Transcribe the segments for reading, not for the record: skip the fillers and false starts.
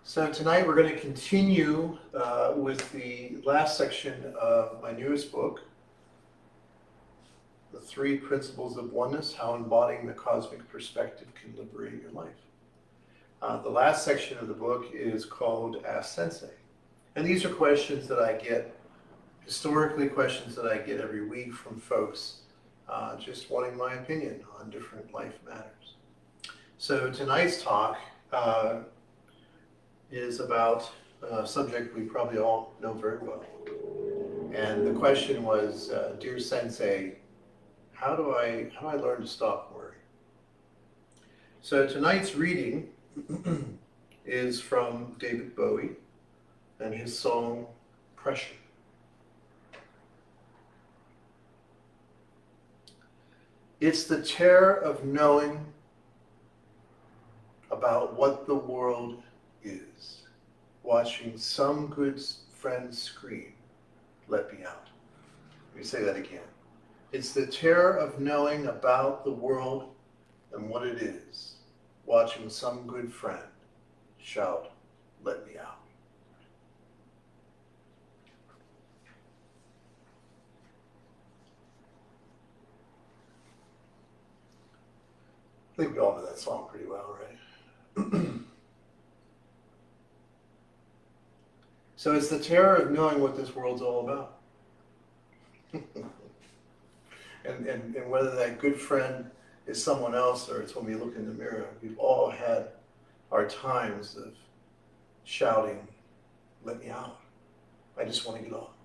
So tonight we're going to continue with the last section of my newest book, The Three Principles of Oneness, How Embodying the Cosmic Perspective Can Liberate Your Life. The last section of the book is called Ask Sensei. And these are questions that I get, historically questions that I get every week from folks just wanting my opinion on different life matters. So tonight's talk is about a subject we probably all know very well. And the question was, Dear Sensei, how do I learn to stop worrying? So tonight's reading is from David Bowie and his song, Pressure. It's the terror of knowing about what the world is, watching some good friend scream, let me out. Let me say that again. It's the terror of knowing about the world and what it is, watching some good friend shout, let me out. I think we all know that song pretty well, right? So it's the terror of knowing what this world's all about. and whether that good friend is someone else or it's when we look in the mirror, we've all had our times of shouting, let me out. I just want to get off.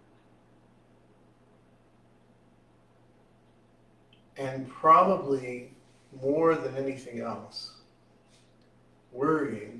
And probably more than anything else, worrying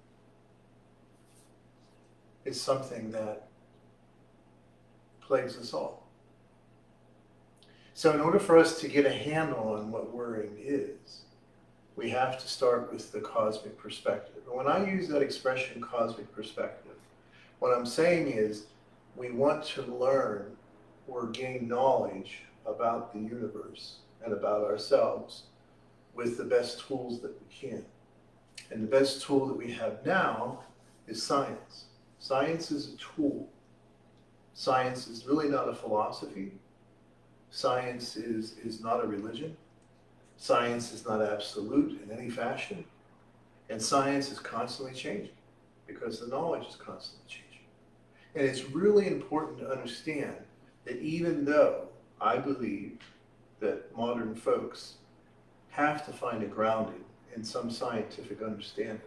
is something that plagues us all. So in order for us to get a handle on what worrying is, we have to start with the cosmic perspective. And when I use that expression, cosmic perspective, what I'm saying is we want to learn or gain knowledge about the universe and about ourselves with the best tools that we can. And the best tool that we have now is science. Science is a tool. Science is really not a philosophy. Science is not a religion. Science is not absolute in any fashion. And science is constantly changing because the knowledge is constantly changing. And it's really important to understand that even though I believe that modern folks have to find a grounding in some scientific understanding,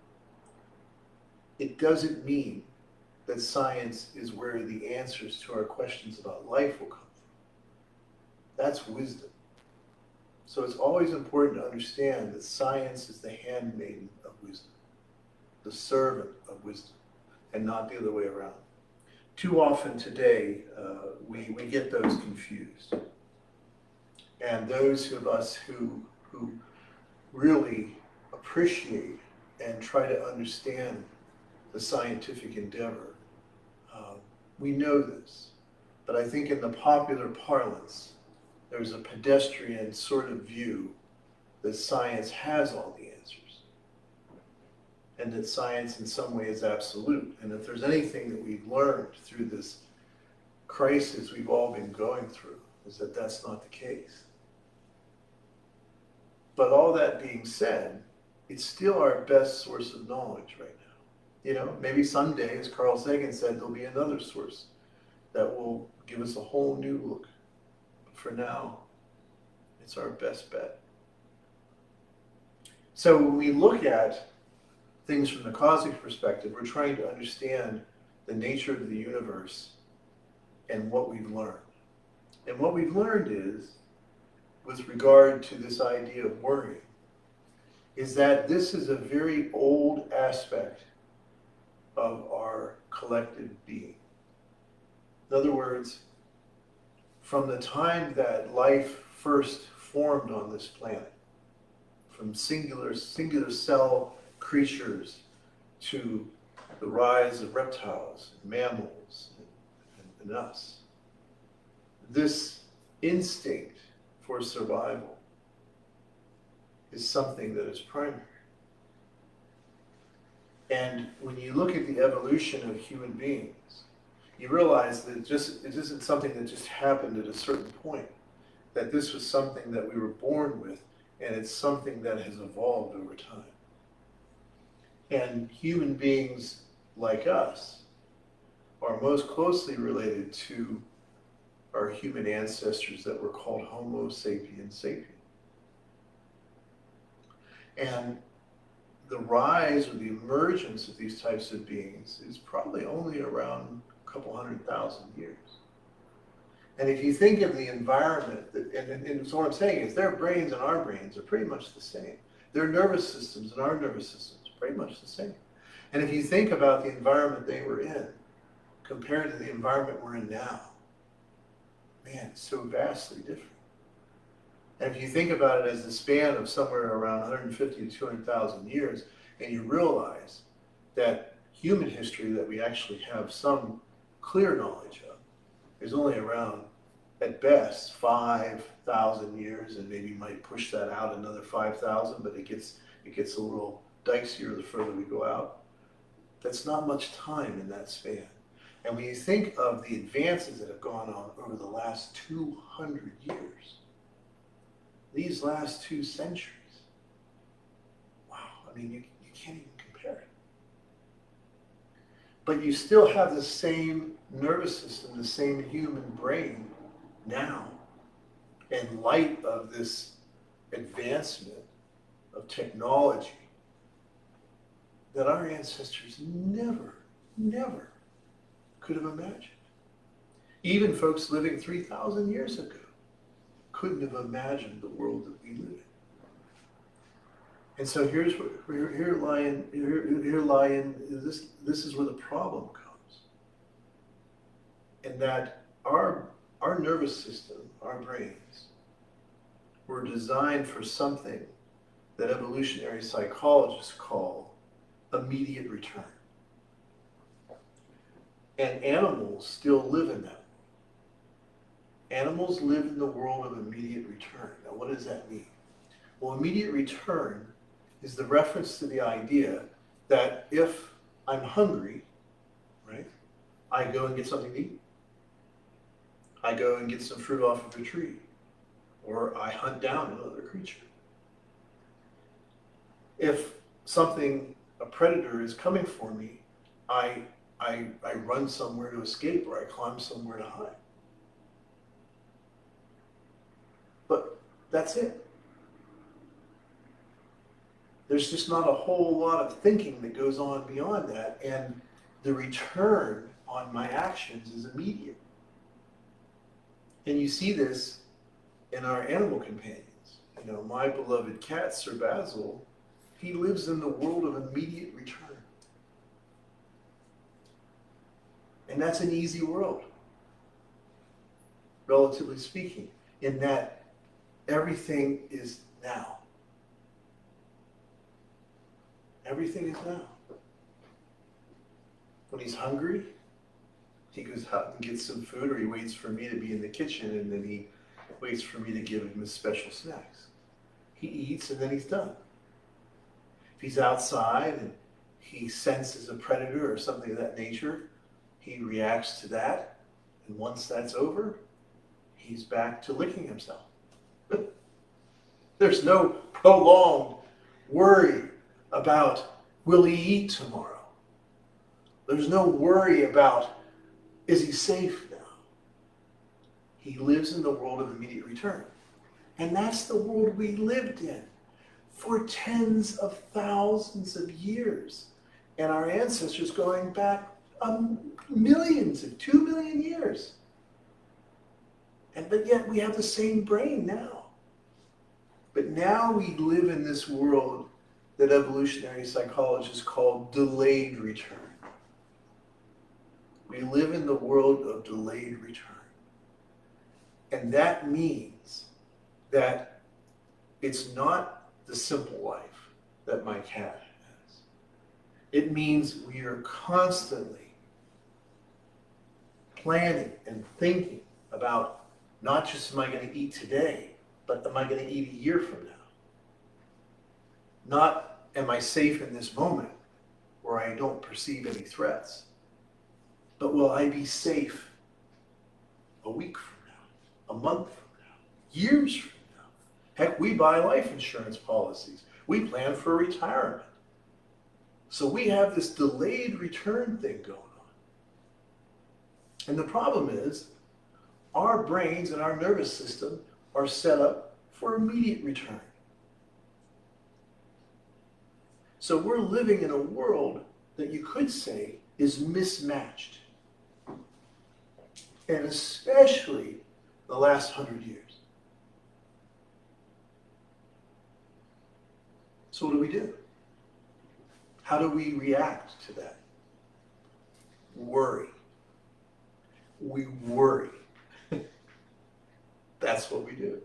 it doesn't mean that science is where the answers to our questions about life will come from. That's wisdom. So it's always important to understand that science is the handmaiden of wisdom, the servant of wisdom, and not the other way around. Too often today, we get those confused. And those of us who really appreciate and try to understand the scientific endeavor, we know this. But I think in the popular parlance, there's a pedestrian sort of view that science has all the answers. And that science in some way is absolute. And if there's anything that we've learned through this crisis we've all been going through, is that that's not the case. But all that being said, it's still our best source of knowledge right now. You know, maybe someday, as Carl Sagan said, there'll be another source that will give us a whole new look. But for now, it's our best bet. So when we look at things from the cosmic perspective, we're trying to understand the nature of the universe and what we've learned. And what we've learned is, with regard to this idea of worrying, is that this is a very old aspect of our collective being. In other words, from the time that life first formed on this planet, from singular cell creatures to the rise of reptiles, and mammals, and us, this instinct for survival is something that is primary. And when you look at the evolution of human beings, you realize that it isn't something that just happened at a certain point, that this was something that we were born with, and it's something that has evolved over time. And human beings like us are most closely related to our human ancestors that were called Homo sapiens sapiens. And the rise or the emergence of these types of beings is probably only around a couple 100,000 years. And if you think of the environment, and so what I'm saying is their brains and our brains are pretty much the same. Their nervous systems and our nervous systems are pretty much the same. And if you think about the environment they were in compared to the environment we're in now, man, it's so vastly different. And if you think about it as the span of somewhere around 150 to 200,000 years, and you realize that human history that we actually have some clear knowledge of is only around, at best, 5,000 years, and maybe might push that out another 5,000, but it gets a little dicier the further we go out. That's not much time in that span. And when you think of the advances that have gone on over the last 200 years, these last 2 centuries, wow, I mean, you can't even compare it. But you still have the same nervous system, the same human brain now, in light of this advancement of technology that our ancestors never could have imagined. Even folks living 3,000 years ago couldn't have imagined the world that we live in. And so this is where the problem comes. And that our nervous system, our brains, were designed for something that evolutionary psychologists call immediate return. And animals still live in that. Animals live in the world of immediate return. Now, what does that mean? Well, immediate return is the reference to the idea that if I'm hungry, right, I go and get something to eat. I go and get some fruit off of a tree, or I hunt down another creature. If a predator is coming for me, I run somewhere to escape, or I climb somewhere to hide. But that's it. There's just not a whole lot of thinking that goes on beyond that, and the return on my actions is immediate. And you see this in our animal companions. You know, my beloved cat, Sir Basil, he lives in the world of immediate return. And that's an easy world, relatively speaking, in that everything is now. Everything is now. When he's hungry, he goes out and gets some food, or he waits for me to be in the kitchen, and then he waits for me to give him his special snacks. He eats, and then he's done. If he's outside and he senses a predator or something of that nature, he reacts to that, and once that's over, he's back to licking himself. There's no prolonged worry about, will he eat tomorrow? There's no worry about, is he safe now? He lives in the world of immediate return. And that's the world we lived in for tens of thousands of years. And our ancestors going back millions of 2 million years. But yet we have the same brain now. But now we live in this world that evolutionary psychologists call delayed return. We live in the world of delayed return. And that means that it's not the simple life that my cat has. It means we are constantly planning and thinking about not just am I going to eat today, but am I going to eat a year from now? Not am I safe in this moment, or I don't perceive any threats. But will I be safe a week from now, a month from now, years from now? Heck, we buy life insurance policies. We plan for retirement. So we have this delayed return thing going on. And the problem is, our brains and our nervous system are set up for immediate return. So we're living in a world that you could say is mismatched. And especially the last 100 years. So what do we do? How do we react to that? Worry. We worry. That's what we do.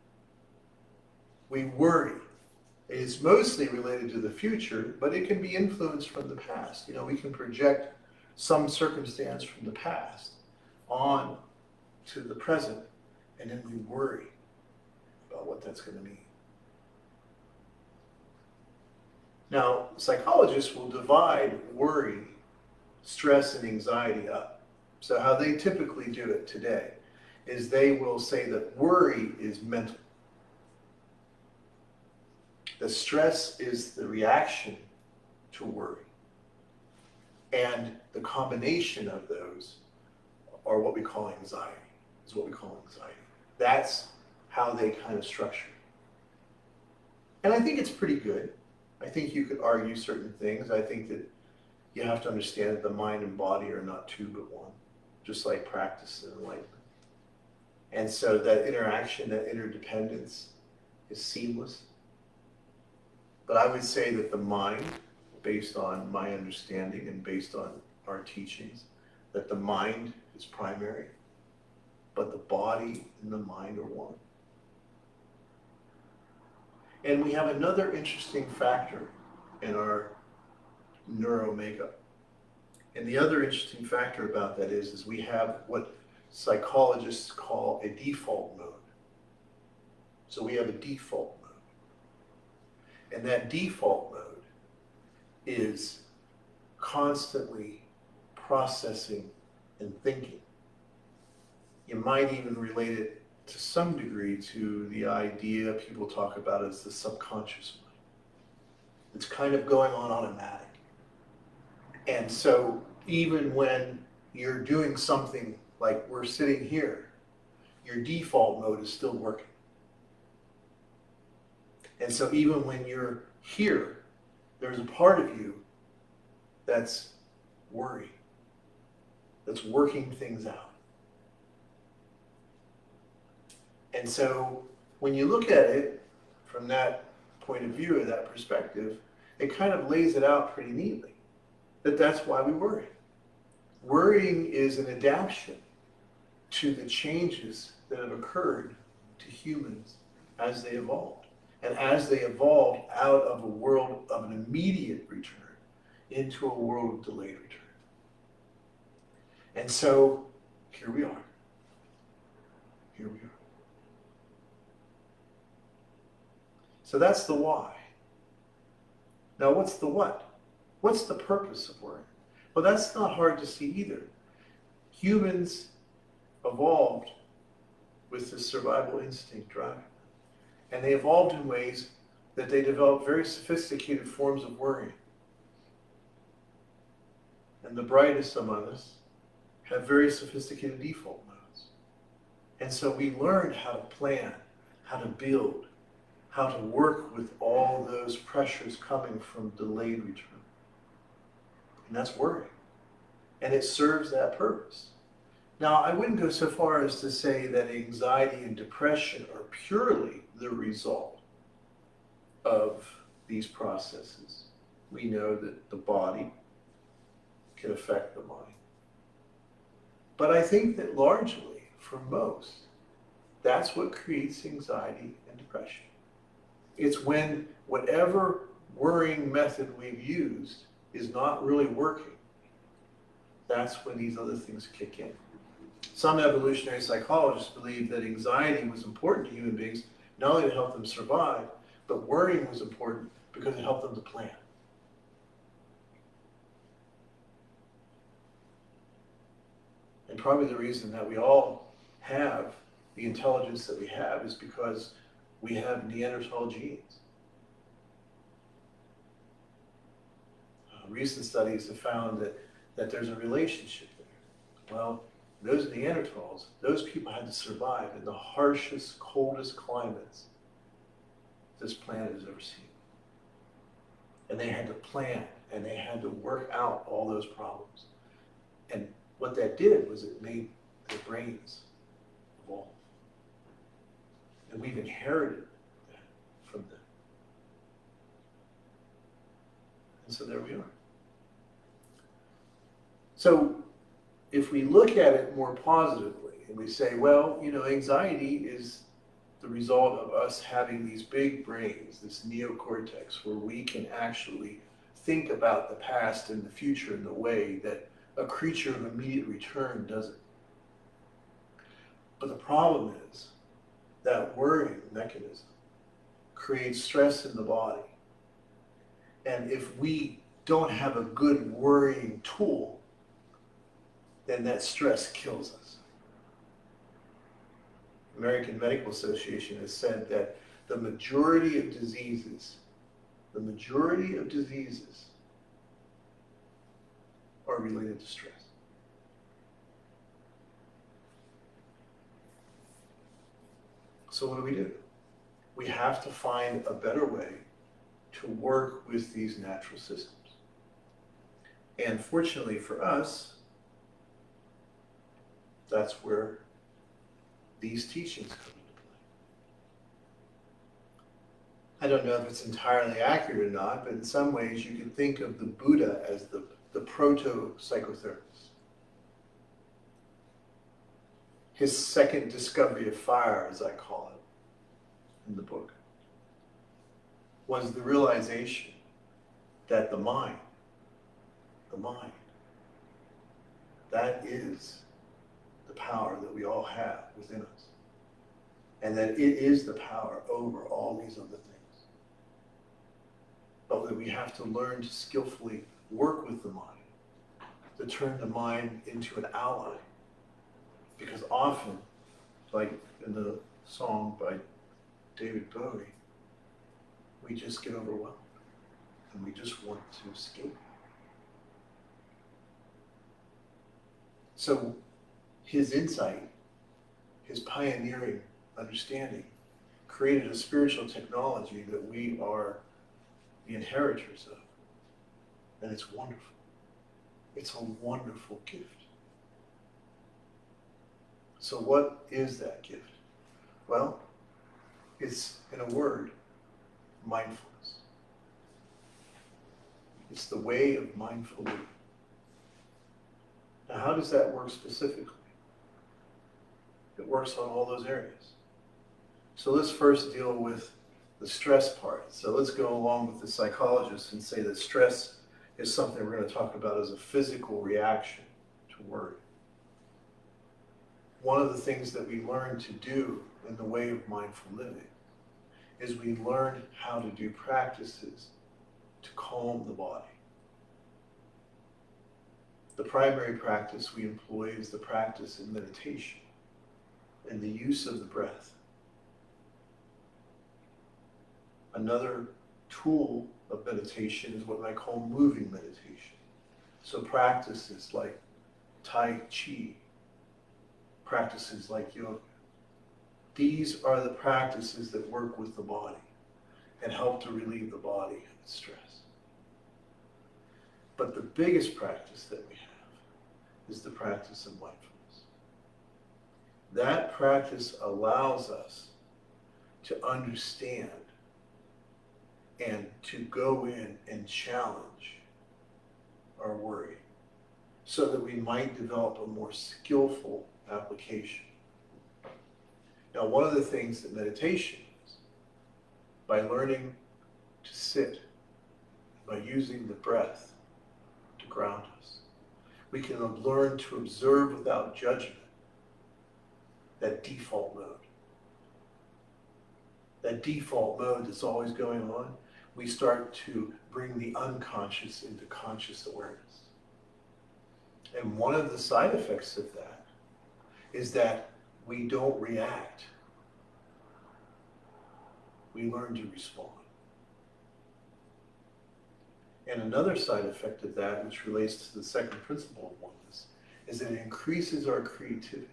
We worry. It's mostly related to the future, but it can be influenced from the past. You know, we can project some circumstance from the past on to the present, and then we worry about what that's going to mean. Now, psychologists will divide worry, stress, and anxiety up. So how they typically do it today is they will say that worry is mental. The stress is the reaction to worry. And the combination of those are what we call anxiety, is what we call anxiety. That's how they kind of structure it. And I think it's pretty good. I think you could argue certain things. I think that you have to understand that the mind and body are not two but one, just like practice and enlightenment. And so that interaction, that interdependence is seamless. But I would say that the mind, based on my understanding and based on our teachings, that the mind is primary, but the body and the mind are one. And we have another interesting factor in our neuro makeup. And the other interesting factor about that is we have what psychologists call a default mode. So we have a default mode. And that default mode is constantly processing and thinking. You might even relate it to some degree to the idea people talk about as the subconscious mind. It's kind of going on automatic. And so even when you're doing something like we're sitting here, your default mode is still working. And so even when you're here, there's a part of you that's worried, that's working things out. And so when you look at it from that point of view, or that perspective, it kind of lays it out pretty neatly, that that's why we worry. Worrying is an adaptation to the changes that have occurred to humans as they evolved. And as they evolved out of a world of an immediate return into a world of delayed return. And so here we are. Here we are. So that's the why. Now what's the what? What's the purpose of worrying? Well, that's not hard to see either. Humans evolved with the survival instinct driving them. And they evolved in ways that they developed very sophisticated forms of worrying. And the brightest among us have very sophisticated default modes. And so we learned how to plan, how to build, how to work with all those pressures coming from delayed return. And that's worry. And it serves that purpose. Now, I wouldn't go so far as to say that anxiety and depression are purely the result of these processes. We know that the body can affect the mind. But I think that largely, for most, that's what creates anxiety and depression. It's when whatever worrying method we've used is not really working. That's when these other things kick in. Some evolutionary psychologists believe that anxiety was important to human beings, not only to help them survive, but worrying was important because it helped them to plan. probably the reason that we all have the intelligence that we have is because we have Neanderthal genes. Recent studies have found that there's a relationship there. Well, those Neanderthals, those people had to survive in the harshest, coldest climates this planet has ever seen. And they had to plan, and they had to work out all those problems. And what that did was it made their brains evolve. And we've inherited that from them. And so there we are. So if we look at it more positively and we say, well, anxiety is the result of us having these big brains, this neocortex, where we can actually think about the past and the future in the way that a creature of immediate return doesn't. But the problem is that worrying mechanism creates stress in the body. And if we don't have a good worrying tool, then that stress kills us. American Medical Association has said that the majority of diseases are related to stress. So what do? We have to find a better way to work with these natural systems. And fortunately for us, that's where these teachings come into play. I don't know if it's entirely accurate or not, but in some ways you can think of the Buddha as the proto-psychotherapist. His second discovery of fire, as I call it in the book, was the realization that the mind, that is the power that we all have within us. And that it is the power over all these other things. But that we have to learn to skillfully work with the mind, to turn the mind into an ally. Because often, like in the song by David Bowie, we just get overwhelmed and we just want to escape. So his insight, his pioneering understanding, created a spiritual technology that we are the inheritors of. And it's wonderful. It's a wonderful gift. So what is that gift? Well, it's, in a word, mindfulness. It's the way of mindful living. Now, how does that work specifically? It works on all those areas. So let's first deal with the stress part. So let's go along with the psychologist and say that stress is something we're going to talk about as a physical reaction to worry. One of the things that we learn to do in the way of mindful living is we learn how to do practices to calm the body. The primary practice we employ is the practice of meditation and the use of the breath. Another tool of meditation is what I call moving meditation. So practices like Tai Chi, practices like yoga. These are the practices that work with the body and help to relieve the body of its stress. But the biggest practice that we have is the practice of mindfulness. That practice allows us to understand and to go in and challenge our worry so that we might develop a more skillful application. Now, one of the things that meditation is, by learning to sit, by using the breath to ground us, we can learn to observe without judgment that default mode. That default mode that's always going on, we start to bring the unconscious into conscious awareness. And one of the side effects of that is that we don't react. We learn to respond. And another side effect of that, which relates to the second principle of oneness, is that it increases our creativity.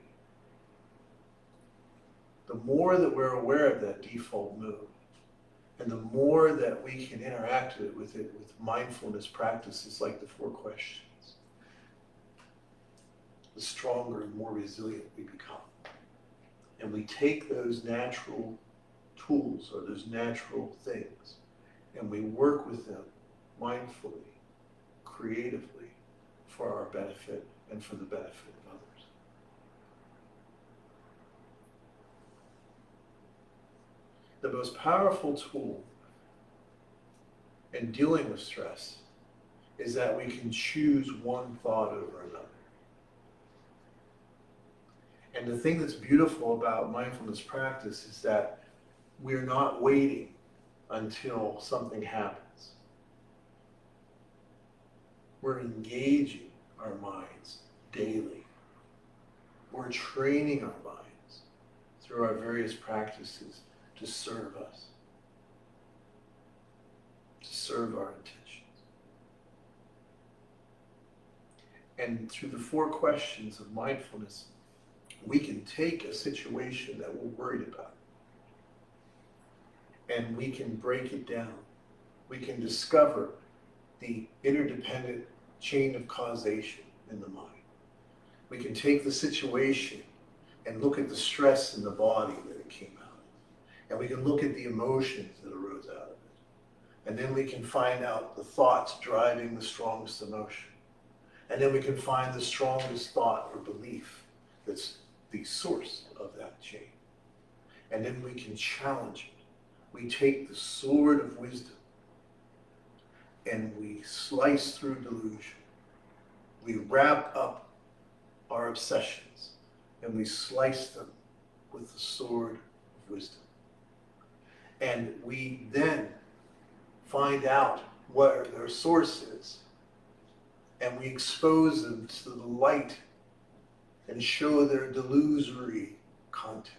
The more that we're aware of that default mode, and the more that we can interact with it with mindfulness practices like the 4 questions, the stronger and more resilient we become. And we take those natural tools or those natural things and we work with them mindfully, creatively, for our benefit and for the benefit of others. The most powerful tool in dealing with stress is that we can choose one thought over another. And the thing that's beautiful about mindfulness practice is that we're not waiting until something happens. We're engaging our minds daily. We're training our minds through our various practices to serve us, to serve our intentions. And through the 4 questions of mindfulness, we can take a situation that we're worried about and we can break it down. We can discover the interdependent chain of causation in the mind. We can take the situation and look at the stress in the body that it came out of. And we can look at the emotions that arose out of it. And then we can find out the thoughts driving the strongest emotion. And then we can find the strongest thought or belief that's the source of that chain. And then we can challenge it. We take the sword of wisdom and we slice through delusion. We wrap up our obsessions and we slice them with the sword of wisdom. And we then find out what their source is and we expose them to the light and show their delusory content.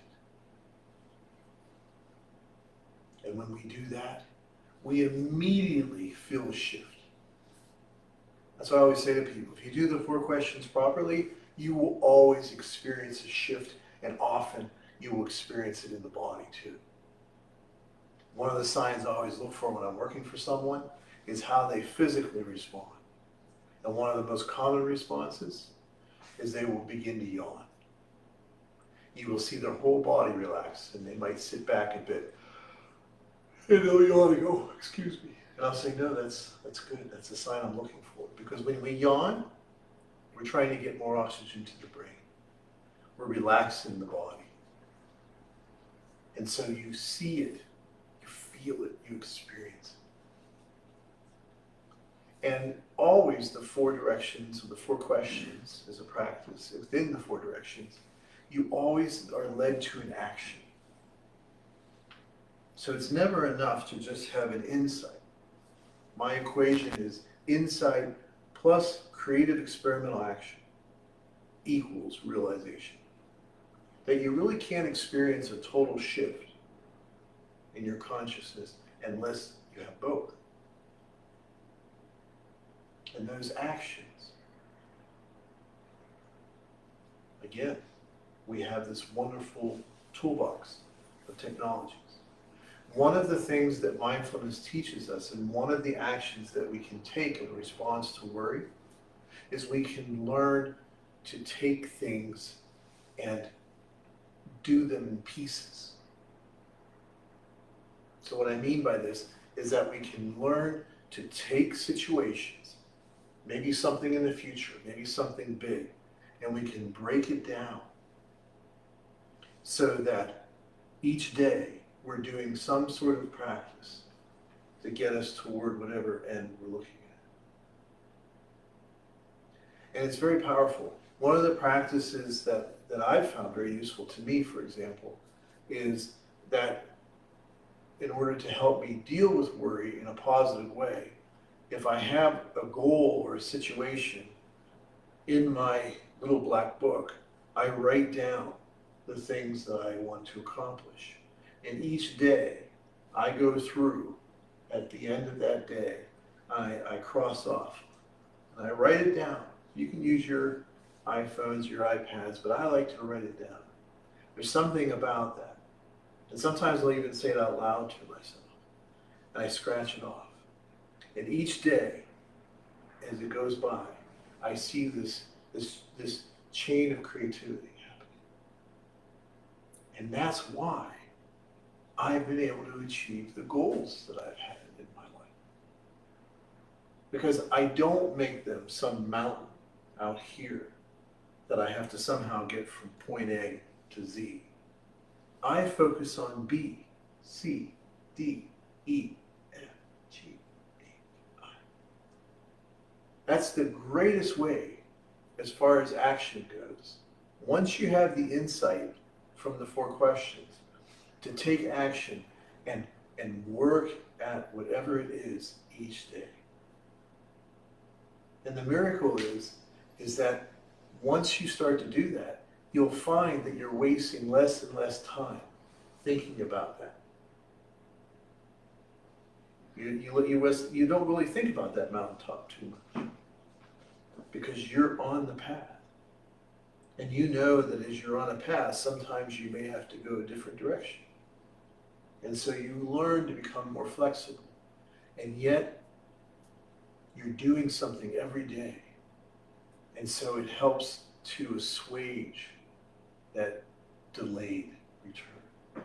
And when we do that, we immediately feel a shift. That's what I always say to people. If you do the 4 questions properly, you will always experience a shift, and often you will experience it in the body too. One of the signs I always look for when I'm working for someone is how they physically respond. And one of the most common responses is they will begin to yawn. You will see their whole body relax, and they might sit back a bit. And they'll yawn and go, excuse me. And I'll say, no, that's good. That's the sign I'm looking for. Because when we yawn, we're trying to get more oxygen to the brain. We're relaxing the body. And so you see it, you feel it, you experience it. And always the 4 directions, or the 4 questions as a practice, within the 4 directions, you always are led to an action. So it's never enough to just have an insight. My equation is insight plus creative experimental action equals realization. That you really can't experience a total shift in your consciousness unless you have both. And those actions, again, we have this wonderful toolbox of technologies. One of the things that mindfulness teaches us, and one of the actions that we can take in response to worry, is we can learn to take things and do them in pieces. So what I mean by this is that we can learn to take situations, maybe something in the future, maybe something big, and we can break it down so that each day we're doing some sort of practice to get us toward whatever end we're looking at. And it's very powerful. One of the practices that I've found very useful to me, for example, is that in order to help me deal with worry in a positive way, if I have a goal or a situation in my little black book, I write down the things that I want to accomplish. And each day I go through, at the end of that day, I cross off and I write it down. You can use your iPhones, your iPads, but I like to write it down. There's something about that. And sometimes I'll even say it out loud to myself. And I scratch it off. And each day, as it goes by, I see this chain of creativity happening. And that's why I've been able to achieve the goals that I've had in my life. Because I don't make them some mountain out here that I have to somehow get from point A to Z. I focus on B, C, D, E, F, G, H, I. That's the greatest way as far as action goes. Once you have the insight from the 4 questions, to take action and work at whatever it is each day. And the miracle is that once you start to do that, you'll find that you're wasting less and less time thinking about that. You don't really think about that mountaintop too much because you're on the path. And you know that as you're on a path, sometimes you may have to go a different direction. And so you learn to become more flexible. And yet, you're doing something every day. And so it helps to assuage that delayed return.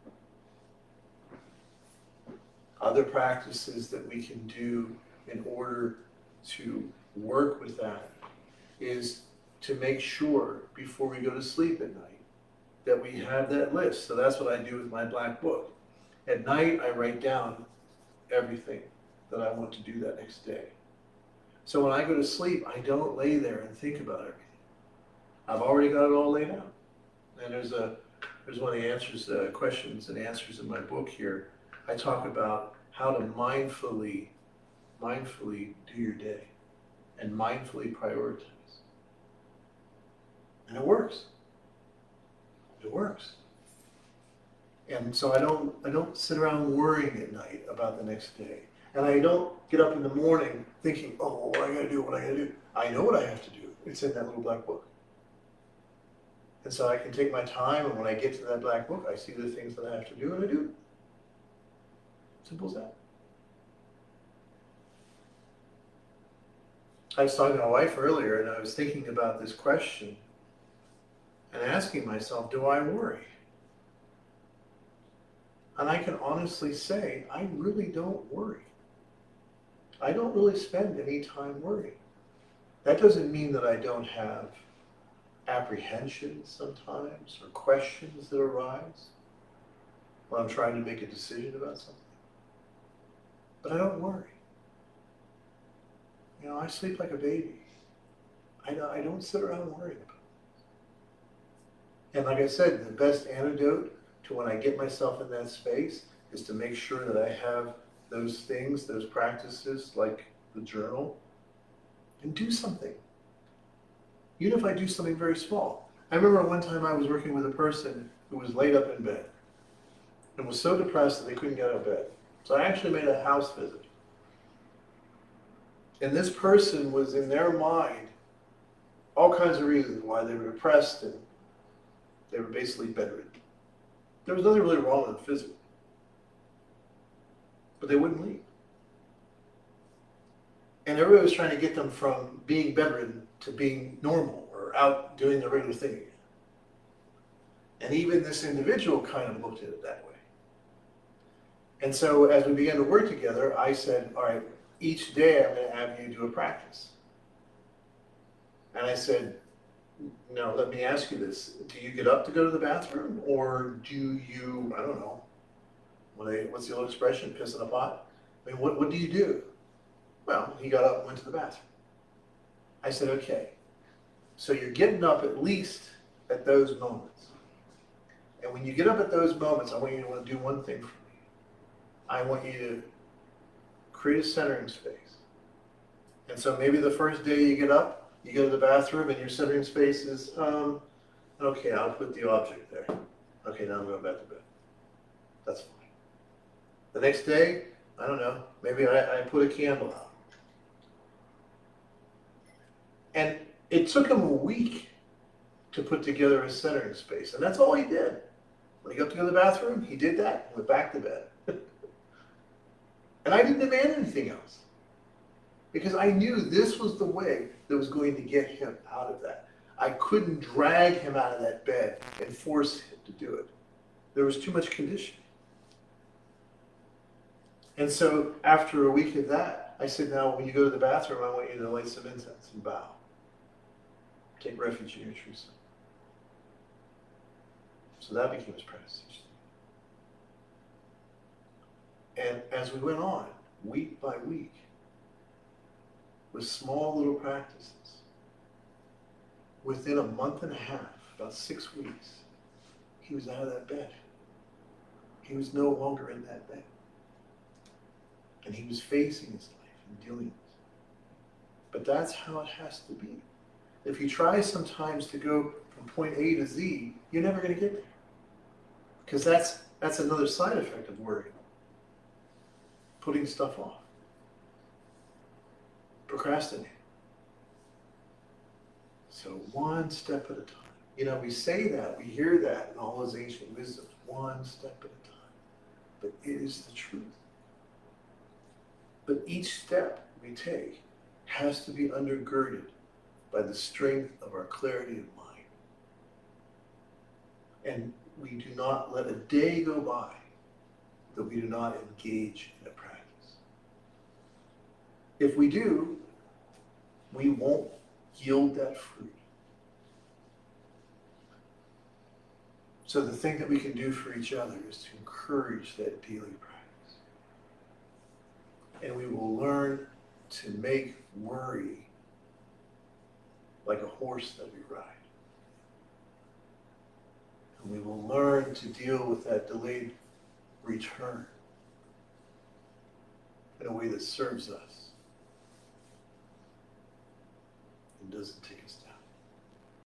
Other practices that we can do in order to work with that is to make sure before we go to sleep at night that we have that list. So that's what I do with my black book. At night, I write down everything that I want to do that next day. So when I go to sleep, I don't lay there and think about everything. I've already got it all laid out. And there's one of the answers, questions and answers in my book here. I talk about how to mindfully do your day and mindfully prioritize. And it works. It works. And so I don't sit around worrying at night about the next day. And I don't get up in the morning thinking, oh, what I gotta do. I know what I have to do. It's in that little black book. And so I can take my time, and when I get to that black book, I see the things that I have to do, and I do. Simple as that. I was talking to my wife earlier, and I was thinking about this question and asking myself, do I worry? And I can honestly say, I really don't worry. I don't really spend any time worrying. That doesn't mean that I don't have apprehensions sometimes or questions that arise when I'm trying to make a decision about something. But I don't worry. You know, I sleep like a baby. I don't sit around worrying about it. And like I said, the best antidote to when I get myself in that space is to make sure that I have those things, those practices like the journal, and do something. Even if I do something very small. I remember one time I was working with a person who was laid up in bed and was so depressed that they couldn't get out of bed. So I actually made a house visit. And this person was in their mind all kinds of reasons why they were depressed, and they were basically bedridden. There was nothing really wrong with them physically. But they wouldn't leave. And everybody was trying to get them from being bedridden to being normal or out doing the regular thing again. And even this individual kind of looked at it that way. And so as we began to work together, I said, all right, each day I'm going to have you do a practice. And I said, now let me ask you this. Do you get up to go to the bathroom, or do you, I don't know, what's the old expression, piss in a pot? I mean, what do you do? Well, he got up and went to the bathroom. I said, okay, so you're getting up at least at those moments. And when you get up at those moments, I want you to do one thing for me. I want you to create a centering space. And so maybe the first day you get up, you go to the bathroom, and your centering space is Okay, I'll put the object there. Okay, now I'm going back to bed. That's fine. The next day, I don't know, maybe I put a candle out. And it took him a week to put together a centering space, and that's all he did. When he got to go to the bathroom, he did that, went back to bed. And I didn't demand anything else, because I knew this was the way that was going to get him out of that. I couldn't drag him out of that bed and force him to do it. There was too much conditioning. And so after a week of that, I said, now when you go to the bathroom, I want you to light some incense and bow. Take refuge in your true self. So that became his practice. And as we went on, week by week, with small little practices, within a month and a half, about 6 weeks, he was out of that bed. He was no longer in that bed. And he was facing his life and dealing with it. But that's how it has to be. If you try sometimes to go from point A to Z, you're never going to get there. Because that's another side effect of worry. Putting stuff off. Procrastinating. So one step at a time. You know, we say that, we hear that in all those ancient wisdoms, one step at a time. But it is the truth. But each step we take has to be undergirded by the strength of our clarity of mind. And we do not let a day go by that we do not engage in a practice. If we do, we won't yield that fruit. So the thing that we can do for each other is to encourage that daily practice. And we will learn to make worry like a horse that we ride. And we will learn to deal with that delayed return in a way that serves us and doesn't take us down.